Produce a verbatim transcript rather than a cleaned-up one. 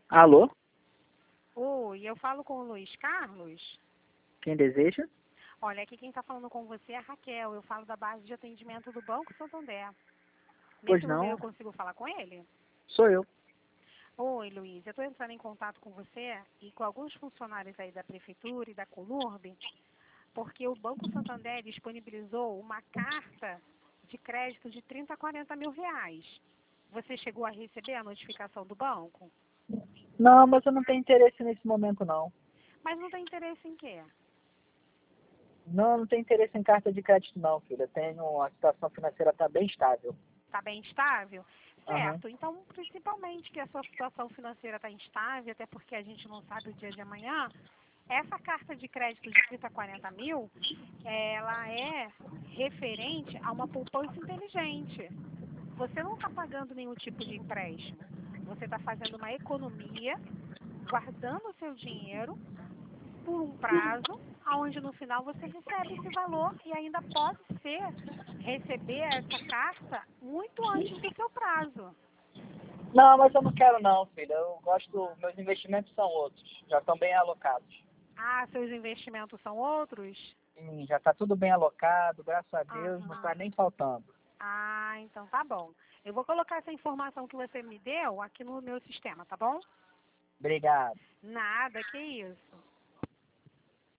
Alô? Oi, eu falo com o Luiz Carlos. Quem deseja? Olha, aqui quem está falando com você é a Raquel. Eu falo da base de atendimento do Banco Santander. Pois Nesse número não, eu consigo falar com ele? sou eu. Oi, Luiz. Eu estou entrando em contato com você e com alguns funcionários aí da Prefeitura e da Colurb, porque o Banco Santander disponibilizou uma carta de crédito de trinta a quarenta mil reais. Você chegou a receber a notificação do banco? Não, mas eu não tenho interesse nesse momento, não. Mas não tem interesse em quê? Não, não tenho interesse em carta de crédito, não, filha. Tenho, a situação financeira está bem estável. Está bem instável? Aham. Certo. Então, principalmente que a sua situação financeira está instável, até porque a gente não sabe o dia de amanhã, essa carta de crédito de trinta a quarenta mil, ela é referente a uma poupança inteligente. Você não está pagando nenhum tipo de empréstimo. Você está fazendo uma economia, guardando o seu dinheiro por um prazo, onde no final você recebe esse valor e ainda pode ser receber essa carta muito antes do seu prazo. Não, mas eu não quero, não, filha. Eu gosto, meus investimentos são outros. Já estão bem alocados. Ah, seus investimentos são outros? Sim, já está tudo bem alocado, graças a Deus, não está Aham. nem faltando. Ah, então tá bom. Eu vou colocar essa informação que você me deu aqui no meu sistema, tá bom? Obrigado. Nada, que isso.